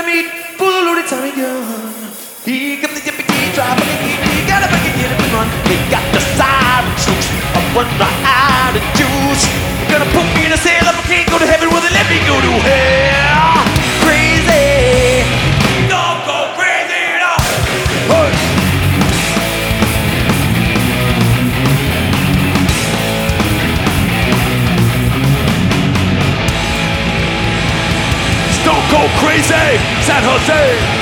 gotta meet full loaded Tommy gun. Here comes the jippy drop on the heat. Gotta make it, get up and run. They got the siren truce. I run right out of juice. Gonna put me in a cell. I can't go to heaven. Will they let me go to hell? Crazy. Don't go crazy now. Hey. Don't go crazy, San Jose.